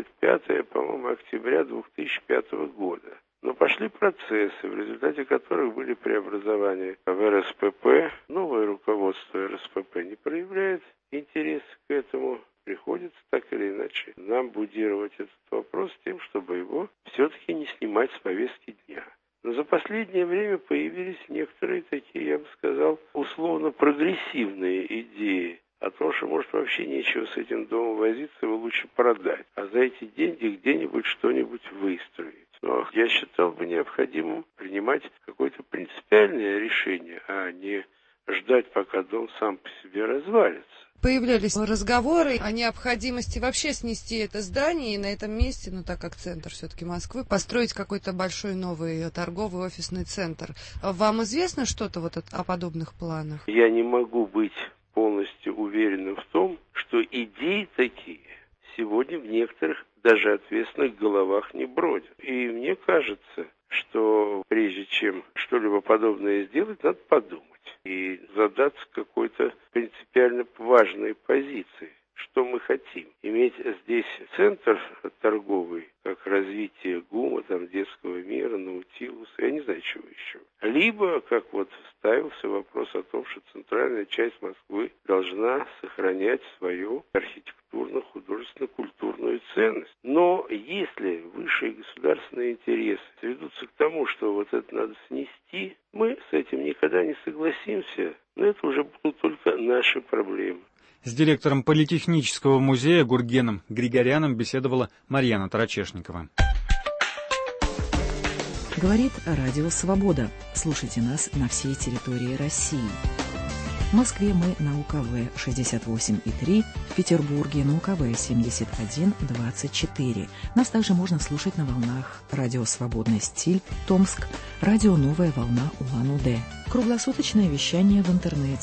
25, по-моему, октября 2005 года. Но пошли процессы, в результате которых были преобразования в РСПП. Новое руководство РСПП не проявляет интерес к этому. Приходится так или иначе нам будировать этот вопрос тем, чтобы его все-таки не снимать с повестки дня. Но за последнее время появились некоторые такие, я бы сказал, условно прогрессивные идеи о том, что, может, вообще нечего с этим домом возиться, его лучше продать, а за эти деньги где-нибудь что-нибудь выстроить. Но я считал бы необходимым принимать какое-то принципиальное решение, а не ждать, пока дом сам по себе развалится. Появлялись разговоры о необходимости вообще снести это здание и на этом месте, ну так как центр все-таки Москвы, построить какой-то большой новый торговый офисный центр. Вам известно что-то вот о подобных планах? Я не могу быть полностью уверенным в том, что идеи такие сегодня в некоторых даже ответственных головах не бродят. И мне кажется, что прежде чем что-либо подобное сделать, надо подумать и задаться какой-то принципиально важной позицией. Что мы хотим? Иметь здесь центр торговый, как развитие ГУМа, там, детского мира, Наутилуса, я не знаю, чего еще. Либо, как вот ставился вопрос о том, что центральная часть Москвы должна сохранять свою архитектурно-художественно-культурную ценность. Но если высшие государственные интересы сведутся к тому, что вот это надо снести, мы с этим никогда не согласимся, но это уже будут только наши проблемы. С директором Политехнического музея Гургеном Григоряном беседовала Марьяна Тарачешникова. Говорит Радио Свобода. Слушайте нас на всей территории России. В Москве мы на УКВ 68,3, в Петербурге на УКВ 71,24. Нас также можно слушать на волнах Радио Свободный стиль, Томск, Радио Новая волна Улан-Удэ. Круглосуточное вещание в интернете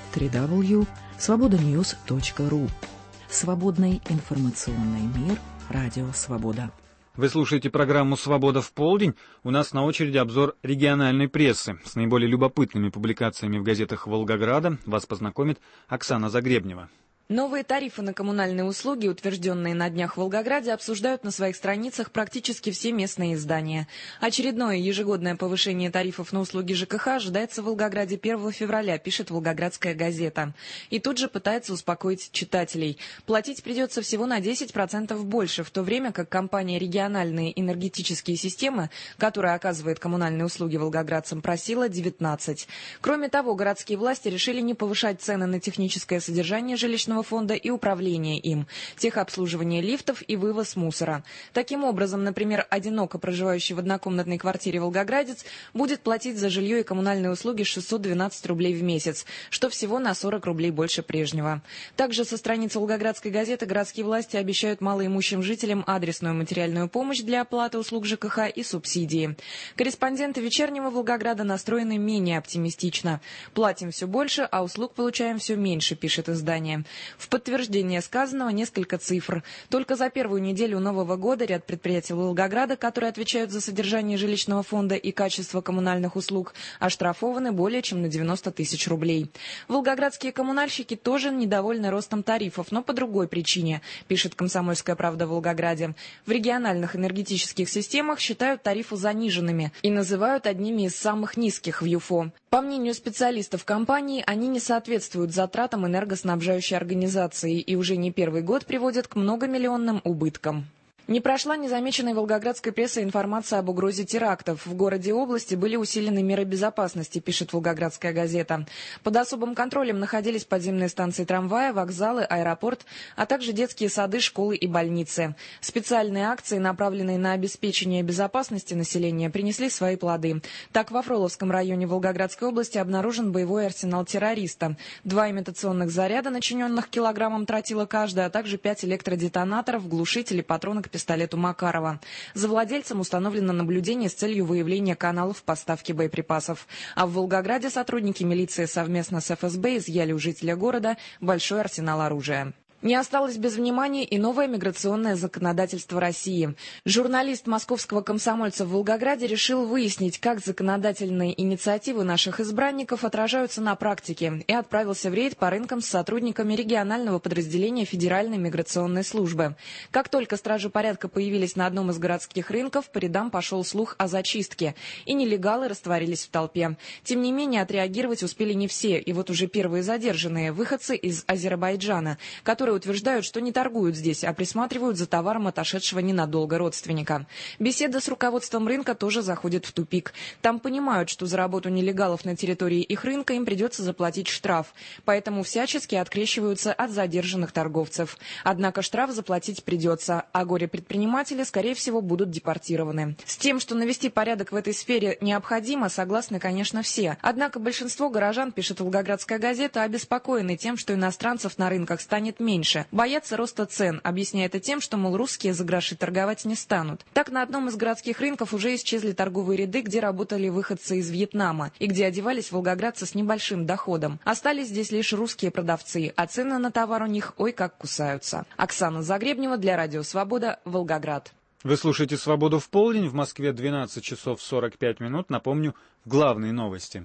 www.svobodanews.ru. Свободный информационный мир. Радио «Свобода». Вы слушаете программу «Свобода в полдень». У нас на очереди обзор региональной прессы. С наиболее любопытными публикациями в газетах Волгограда вас познакомит Оксана Загребнева. Новые тарифы на коммунальные услуги, утвержденные на днях в Волгограде, обсуждают на своих страницах практически все местные издания. Очередное ежегодное повышение тарифов на услуги ЖКХ ожидается в Волгограде 1 февраля, пишет Волгоградская газета. И тут же пытается успокоить читателей. Платить придется всего на 10% больше, в то время как компания «Региональные энергетические системы», которая оказывает коммунальные услуги волгоградцам, просила 19%. Кроме того, городские власти решили не повышать цены на техническое содержание жилищного фонда и управление им, техобслуживание лифтов и вывоз мусора. Таким образом, например, одиноко проживающий в однокомнатной квартире волгоградец будет платить за жилье и коммунальные услуги 612 рублей в месяц, что всего на 40 рублей больше прежнего. Также со страницы Волгоградской газеты городские власти обещают малоимущим жителям адресную материальную помощь для оплаты услуг ЖКХ и субсидии. Корреспонденты «Вечернего Волгограда» настроены менее оптимистично. Платим все больше, а услуг получаем все меньше, пишет издание. В подтверждение сказанного несколько цифр. Только за первую неделю Нового года ряд предприятий Волгограда, которые отвечают за содержание жилищного фонда и качество коммунальных услуг, оштрафованы более чем на 90 тысяч рублей. Волгоградские коммунальщики тоже недовольны ростом тарифов, но по другой причине, пишет «Комсомольская правда» в Волгограде. В региональных энергетических системах считают тарифы заниженными и называют одними из самых низких в ЮФО. По мнению специалистов компании, они не соответствуют затратам энергоснабжающей организации и уже не первый год приводят к многомиллионным убыткам. Не прошла незамеченной волгоградской прессой информация об угрозе терактов. В городе и области были усилены меры безопасности, пишет Волгоградская газета. Под особым контролем находились подземные станции трамвая, вокзалы, аэропорт, а также детские сады, школы и больницы. Специальные акции, направленные на обеспечение безопасности населения, принесли свои плоды. Так, во Фроловском районе Волгоградской области обнаружен боевой арсенал террориста. 2 имитационных заряда, начиненных килограммом тротила каждый, а также 5 электродетонаторов, глушители, патроны к пистолету Макарова. За владельцем установлено наблюдение с целью выявления каналов поставки боеприпасов. А в Волгограде сотрудники милиции совместно с ФСБ изъяли у жителя города большой арсенал оружия. Не осталось без внимания и новое миграционное законодательство России. Журналист московского «Комсомольца» в Волгограде решил выяснить, как законодательные инициативы наших избранников отражаются на практике, и отправился в рейд по рынкам с сотрудниками регионального подразделения Федеральной миграционной службы. Как только стражи порядка появились на одном из городских рынков, по рядам пошел слух о зачистке, и нелегалы растворились в толпе. Тем не менее, отреагировать успели не все, и вот уже первые задержанные – выходцы из Азербайджана, которые утверждают, что не торгуют здесь, а присматривают за товаром отошедшего ненадолго родственника. Беседа с руководством рынка тоже заходит в тупик. Там понимают, что за работу нелегалов на территории их рынка им придется заплатить штраф, поэтому всячески открещиваются от задержанных торговцев. Однако штраф заплатить придется, а горе-предприниматели, скорее всего, будут депортированы. С тем, что навести порядок в этой сфере необходимо, согласны, конечно, все. Однако большинство горожан, пишет Волгоградская газета, обеспокоены тем, что иностранцев на рынках станет меньше. Боятся роста цен, объясняя это тем, что, мол, русские за гроши торговать не станут. Так, на одном из городских рынков уже исчезли торговые ряды, где работали выходцы из Вьетнама и где одевались волгоградцы с небольшим доходом. Остались здесь лишь русские продавцы, а цены на товар у них ой как кусаются. Оксана Загребнева для Радио Свобода, Волгоград. Вы слушаете «Свободу в полдень». В Москве 12 часов 45 минут. Напомню, главные новости.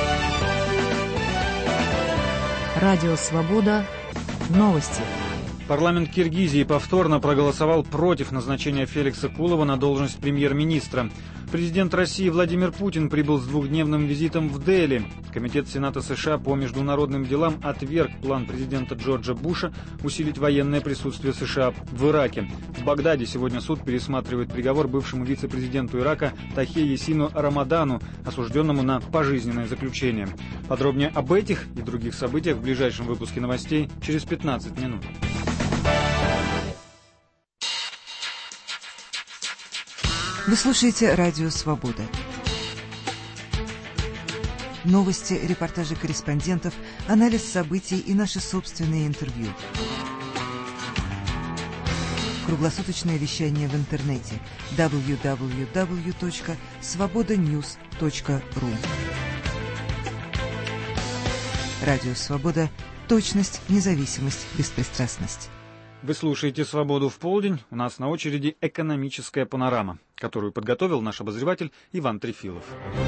Радио «Свобода». Новости. Парламент Киргизии повторно проголосовал против назначения Феликса Кулова на должность премьер-министра. Президент России Владимир Путин прибыл с двухдневным визитом в Дели. Комитет Сената США по международным делам отверг план президента Джорджа Буша усилить военное присутствие США в Ираке. В Багдаде сегодня суд пересматривает приговор бывшему вице-президенту Ирака Тахе Ясину Рамадану, осужденному на пожизненное заключение. Подробнее об этих и других событиях в ближайшем выпуске новостей через 15 минут. Вы слушаете Радио Свобода. Новости, репортажи корреспондентов, анализ событий и наши собственные интервью. Круглосуточное вещание в интернете www.svobodanews.ru. Радио «Свобода». Точность, независимость, беспристрастность. Вы слушаете «Свободу в полдень». У нас на очереди экономическая панорама, которую подготовил наш обозреватель Иван Трефилов.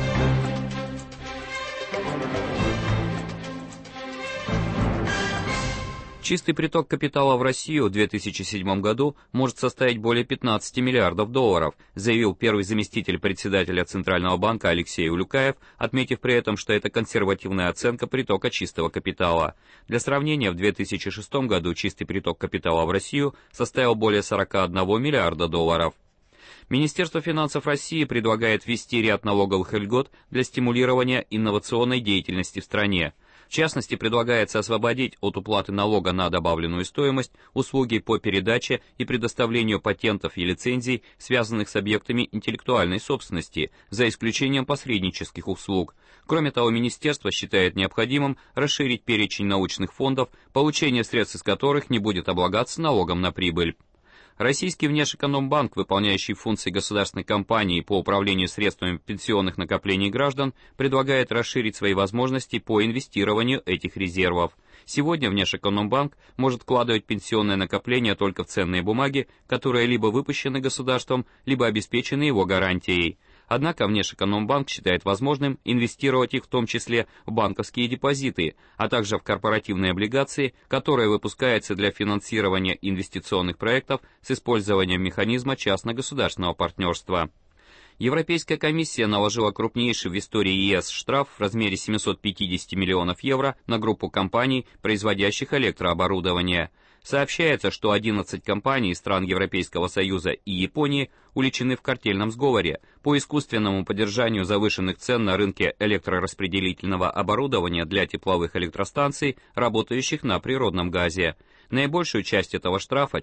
Чистый приток капитала в Россию в 2007 году может составить более 15 миллиардов долларов, заявил первый заместитель председателя Центрального банка Алексей Улюкаев, отметив при этом, что это консервативная оценка притока чистого капитала. Для сравнения, в 2006 году чистый приток капитала в Россию составил более 41 миллиарда долларов. Министерство финансов России предлагает ввести ряд налоговых льгот для стимулирования инновационной деятельности в стране. В частности, предлагается освободить от уплаты налога на добавленную стоимость услуги по передаче и предоставлению патентов и лицензий, связанных с объектами интеллектуальной собственности, за исключением посреднических услуг. Кроме того, министерство считает необходимым расширить перечень научных фондов, получение средств из которых не будет облагаться налогом на прибыль. Российский Внешэкономбанк, выполняющий функции государственной компании по управлению средствами пенсионных накоплений граждан, предлагает расширить свои возможности по инвестированию этих резервов. Сегодня Внешэкономбанк может вкладывать пенсионные накопления только в ценные бумаги, которые либо выпущены государством, либо обеспечены его гарантией. Однако Внешэкономбанк считает возможным инвестировать их в том числе в банковские депозиты, а также в корпоративные облигации, которые выпускаются для финансирования инвестиционных проектов с использованием механизма частно-государственного партнерства. Европейская комиссия наложила крупнейший в истории ЕС штраф в размере 750 миллионов евро на группу компаний, производящих электрооборудование. Сообщается, что 11 компаний из стран Европейского Союза и Японии уличены в картельном сговоре по искусственному поддержанию завышенных цен на рынке электрораспределительного оборудования для тепловых электростанций, работающих на природном газе. Наибольшую часть этого штрафа,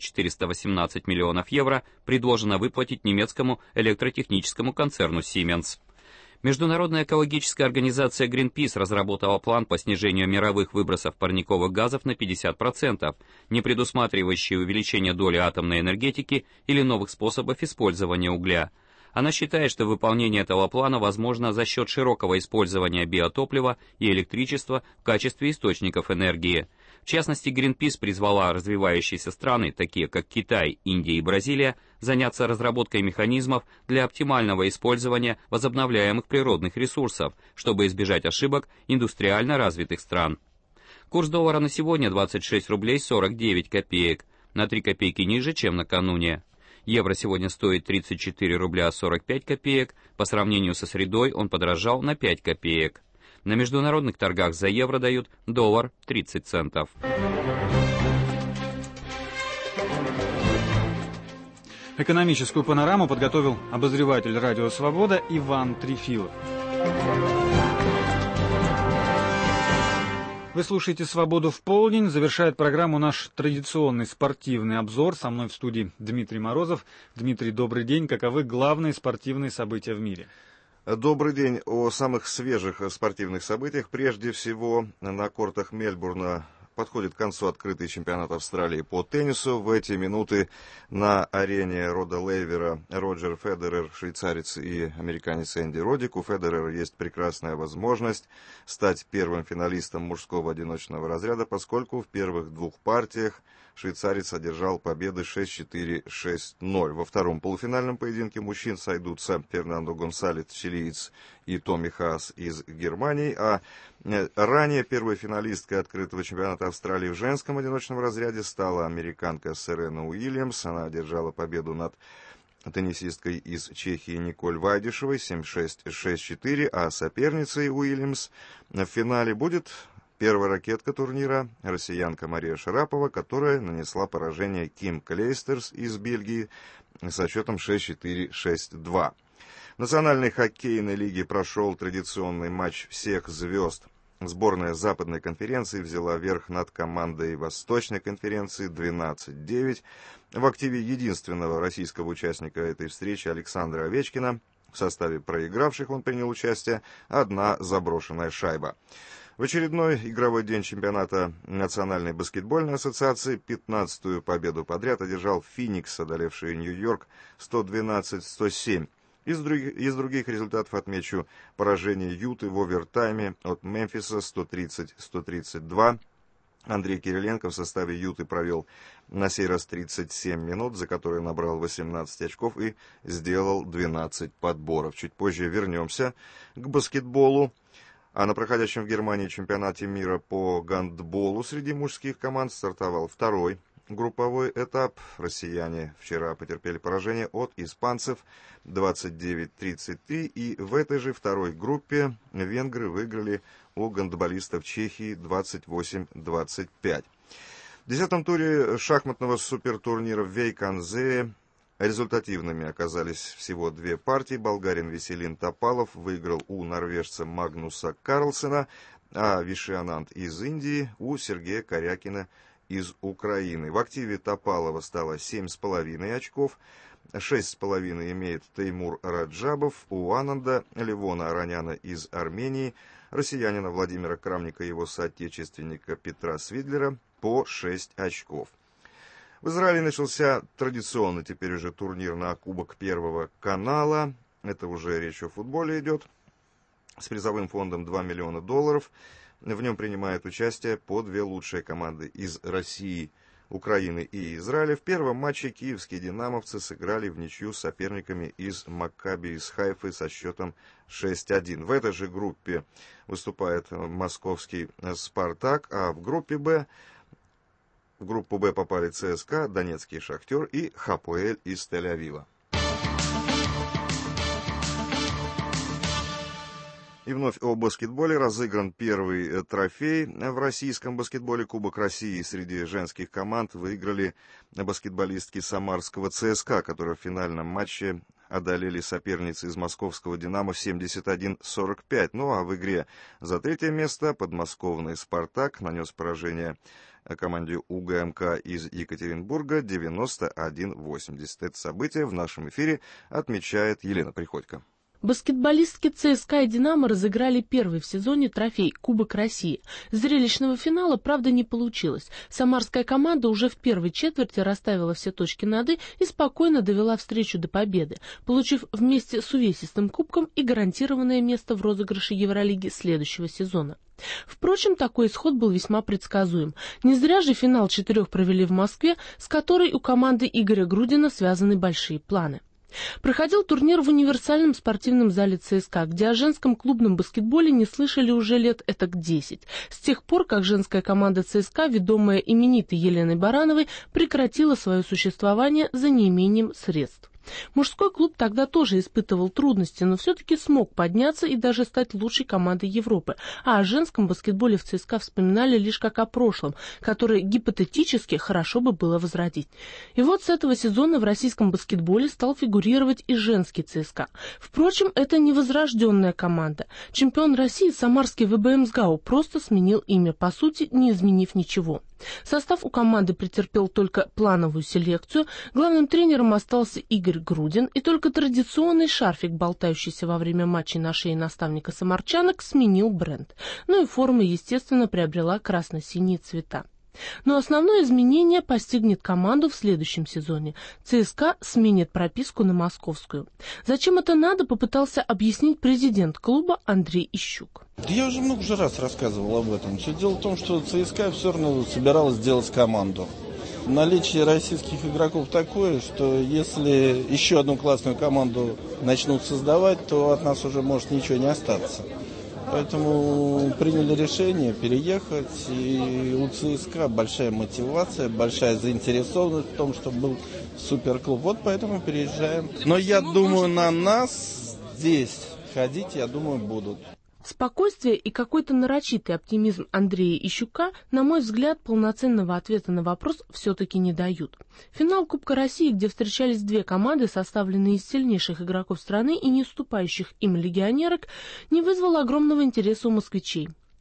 418 миллионов евро, предложено выплатить немецкому электротехническому концерну Siemens. Международная экологическая организация Greenpeace разработала план по снижению мировых выбросов парниковых газов на 50%, не предусматривающий увеличение доли атомной энергетики или новых способов использования угля. Она считает, что выполнение этого плана возможно за счет широкого использования биотоплива и электричества в качестве источников энергии. В частности, Greenpeace призвала развивающиеся страны, такие как Китай, Индия и Бразилия, заняться разработкой механизмов для оптимального использования возобновляемых природных ресурсов, чтобы избежать ошибок индустриально развитых стран. Курс доллара на сегодня 26 рублей 49 копеек, на 3 копейки ниже, чем накануне. Евро сегодня стоит 34 рубля 45 копеек, по сравнению со средой он подорожал на 5 копеек. На международных торгах за евро дают доллар 30 центов. Экономическую панораму подготовил обозреватель «Радио Свобода» Иван Трефилов. Вы слушаете «Свободу в полдень». Завершает программу наш традиционный спортивный обзор. Со мной в студии Дмитрий Морозов. Дмитрий, добрый день. Каковы главные спортивные события в мире? Добрый день. О самых свежих спортивных событиях. Прежде всего, на кортах Мельбурна подходит к концу открытый чемпионат Австралии по теннису. В эти минуты на арене Рода Лейвера Роджер Федерер, швейцарец, и американец Энди Роддик. У Федерера есть прекрасная возможность стать первым финалистом мужского одиночного разряда, поскольку в первых двух партиях швейцарец одержал победы 6-4, 6-0. Во втором полуфинальном поединке мужчин сойдутся Фернандо Гонсалес, чилиец, и Томми Хаас из Германии, а ранее первой финалисткой открытого чемпионата Австралии в женском одиночном разряде стала американка Серена Уильямс. Она одержала победу над теннисисткой из Чехии Николь Вайдишевой 7-6, 6-4, а соперницей Уильямс в финале будет первая ракетка турнира, россиянка Мария Шарапова, которая нанесла поражение Ким Клейстерс из Бельгии со счетом 6-4, 6-2. В Национальной хоккейной лиге прошел традиционный матч всех звезд. Сборная Западной конференции взяла верх над командой Восточной конференции 12-9. В активе единственного российского участника этой встречи Александра Овечкина, в составе проигравших он принял участие, одна заброшенная шайба. В очередной игровой день чемпионата Национальной баскетбольной ассоциации 15-ю победу подряд одержал Феникс, одолевший Нью-Йорк 112-107. Из других результатов отмечу поражение Юты в овертайме от Мемфиса 130-132. Андрей Кириленко в составе Юты провел на сей раз 37 минут, за которые набрал 18 очков и сделал 12 подборов. Чуть позже вернемся к баскетболу. А на проходящем в Германии чемпионате мира по гандболу среди мужских команд стартовал второй групповой этап. Россияне вчера потерпели поражение от испанцев 29-33. И в этой же второй группе венгры выиграли у гандболистов Чехии 28-25. В 10-м туре шахматного супертурнира в Вейканзее результативными оказались всего две партии. Болгарин Веселин Топалов выиграл у норвежца Магнуса Карлсена, а Вишиананд из Индии у Сергея Корякина из Украины. В активе Топалова стало 7,5 очков, 6,5 имеет Теймур Раджабов, у Ананда Левона Араняна из Армении, россиянина Владимира Крамника и его соотечественника Петра Свидлера по 6 очков. В Израиле начался традиционный теперь уже турнир на Кубок Первого канала. Это уже речь о футболе идет. С призовым фондом $2 миллиона. В нем принимают участие по две лучшие команды из России, Украины и Израиля. В первом матче киевские динамовцы сыграли в ничью с соперниками из Маккаби из Хайфы со счетом 6-1. В этой же группе выступает московский Спартак, а в группе Б в группу Б попали ЦСКА, Донецкий Шахтер и Хапоэль из Тель-Авива. И вновь о баскетболе. Разыгран первый трофей в российском баскетболе. Кубок России среди женских команд выиграли баскетболистки самарского ЦСКА, которые в финальном матче одолели соперниц из московского «Динамо» 71-45. Ну а в игре за третье место подмосковный «Спартак» нанес поражение команде УГМК из Екатеринбурга 91-80. Это событие в нашем эфире отмечает Елена Приходько. Баскетболистки ЦСКА и «Динамо» разыграли первый в сезоне трофей «Кубок России». Зрелищного финала, правда, не получилось. Самарская команда уже в первой четверти расставила все точки над «и» и спокойно довела встречу до победы, получив вместе с увесистым кубком и гарантированное место в розыгрыше Евролиги следующего сезона. Впрочем, такой исход был весьма предсказуем. Не зря же финал 4 провели в Москве, с которой у команды Игоря Грудина связаны большие планы. Проходил турнир в универсальном спортивном зале ЦСКА, где о женском клубном баскетболе не слышали уже лет этак 10. С тех пор, как женская команда ЦСКА, ведомая именитой Еленой Барановой, прекратила свое существование за неимением средств. Мужской клуб тогда тоже испытывал трудности, но все-таки смог подняться и даже стать лучшей командой Европы. А о женском баскетболе в ЦСКА вспоминали лишь как о прошлом, которое гипотетически хорошо бы было возродить. И вот с этого сезона в российском баскетболе стал фигурировать и женский ЦСКА. Впрочем, это не возрожденная команда. Чемпион России самарский ВБМСГАУ просто сменил имя, по сути, не изменив ничего. Состав у команды претерпел только плановую селекцию, главным тренером остался Игорь Грудин, и только традиционный шарфик, болтающийся во время матчей на шее наставника самарчанок, сменил бренд. Ну и форма, естественно, приобрела красно-синие цвета. Но основное изменение постигнет команду в следующем сезоне. ЦСКА сменит прописку на московскую. Зачем это надо, попытался объяснить президент клуба Андрей Ищук. Я уже много раз рассказывал об этом. Все дело в том, что ЦСКА все равно собиралась сделать команду. Наличие российских игроков такое, что если еще одну классную команду начнут создавать, то от нас уже может ничего не остаться. Поэтому приняли решение переехать, и у ЦСКА большая мотивация, большая заинтересованность в том, чтобы был суперклуб. Вот поэтому переезжаем. Но я думаю, на нас здесь ходить, я думаю, будут. Спокойствие и какой-то нарочитый оптимизм Андрея Ищука, на мой взгляд, полноценного ответа на вопрос все-таки не дают. Финал Кубка России, где встречались две команды, составленные из сильнейших игроков страны и не уступающих им легионерок, не вызвал огромного интереса у москвичей.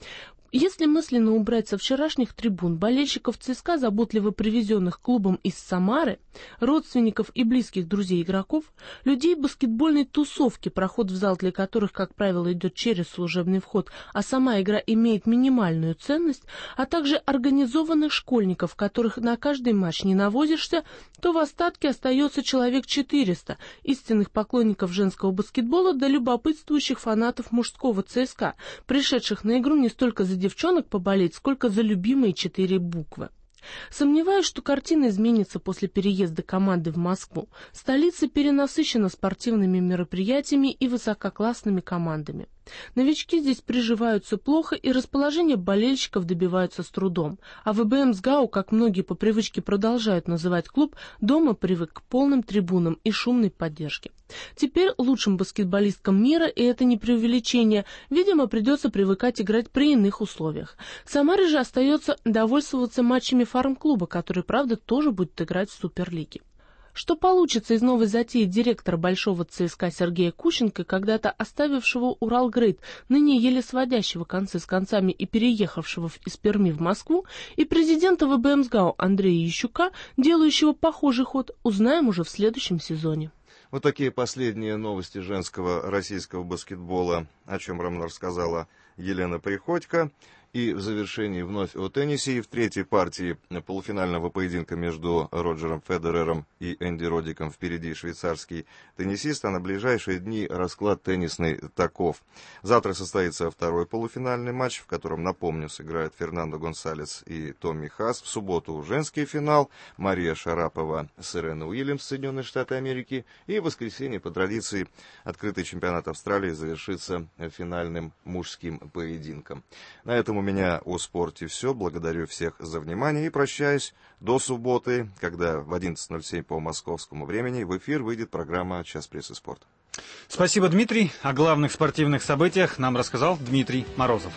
Если мысленно убрать со вчерашних трибун болельщиков ЦСКА, заботливо привезенных клубом из Самары, родственников и близких друзей игроков, людей баскетбольной тусовки, проход в зал для которых, как правило, идет через служебный вход, а сама игра имеет минимальную ценность, а также организованных школьников, которых на каждый матч не навозишься, то в остатке остается человек 400 истинных поклонников женского баскетбола до любопытствующих фанатов мужского ЦСКА, пришедших на игру не столько за девчонок поболеть, сколько за любимые 4 буквы. Сомневаюсь, что картина изменится после переезда команды в Москву. Столица перенасыщена спортивными мероприятиями и высококлассными командами. Новички здесь приживаются плохо, и расположение болельщиков добиваются с трудом. А ВБМ СГАУ, как многие по привычке продолжают называть клуб, дома привык к полным трибунам и шумной поддержке. Теперь лучшим баскетболисткам мира, и это не преувеличение, видимо, придется привыкать играть при иных условиях. Самаре же остается довольствоваться матчами фарм-клуба, который, правда, тоже будет играть в Суперлиге. Что получится из новой затеи директора большого ЦСКА Сергея Кущенко, когда-то оставившего Уралгрейд, ныне еле сводящего концы с концами и переехавшего из Перми в Москву, и президента ВБМ СГАУ Андрея Ящука, делающего похожий ход, узнаем уже в следующем сезоне. Вот такие последние новости женского российского баскетбола, о чем нам рассказала Елена Приходько. И в завершении вновь о теннисе. И в третьей партии полуфинального поединка между Роджером Федерером и Энди Роддиком впереди швейцарский теннисист, а на ближайшие дни расклад теннисный таков. Завтра состоится второй полуфинальный матч, в котором, напомню, сыграют Фернандо Гонсалес и Томми Хаас. В субботу женский финал, Мария Шарапова, Серена Уильямс, Соединенные Штаты Америки. И в воскресенье, по традиции, открытый чемпионат Австралии завершится финальным мужским поединком. На этом у меня о спорте все. Благодарю всех за внимание и прощаюсь до субботы, когда в 11:07 по московскому времени в эфир выйдет программа «Час прессы спорта». Спасибо, Дмитрий. О главных спортивных событиях нам рассказал Дмитрий Морозов.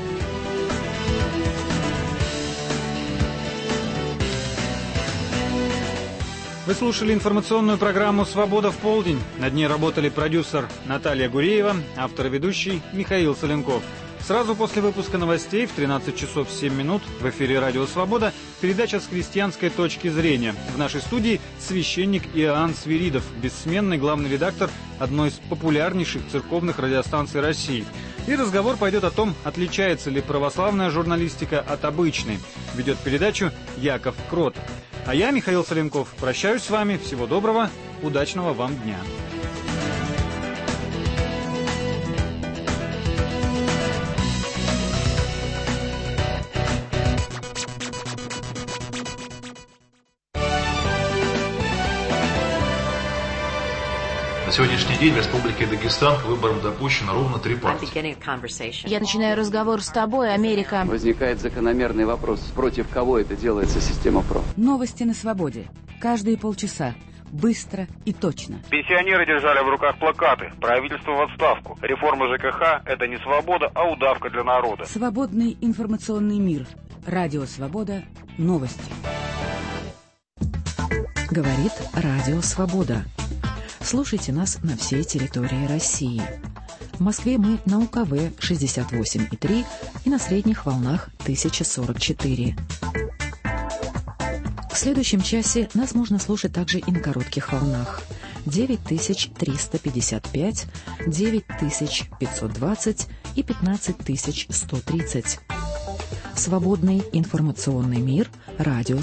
Вы слушали информационную программу «Свобода в полдень». Над ней работали продюсер Наталья Гуреева, автор и ведущий Михаил Соленков. Сразу после выпуска новостей в 13 часов 7 минут в эфире «Радио Свобода» передача с христианской точки зрения. В нашей студии священник Иоанн Свиридов, бессменный главный редактор одной из популярнейших церковных радиостанций России. И разговор пойдет о том, отличается ли православная журналистика от обычной. Ведет передачу Яков Крот. А я, Михаил Соленков, прощаюсь с вами. Всего доброго, удачного вам дня. На сегодняшний день в Республике Дагестан к выборам допущено ровно 3 партии. Я начинаю разговор с тобой, Америка. Возникает закономерный вопрос, против кого это делается система ПРО. Новости на свободе. Каждые полчаса. Быстро и точно. Пенсионеры держали в руках плакаты «Правительство в отставку». Реформа ЖКХ – это не свобода, а удавка для народа. Свободный информационный мир. Радио Свобода. Новости. Говорит Радио Свобода. Слушайте нас на всей территории России. В Москве мы на УКВ 68,3 и на средних волнах 1044. В следующем часе нас можно слушать также и на коротких волнах 9355, 9520 и 15130. Свободный информационный мир. Радио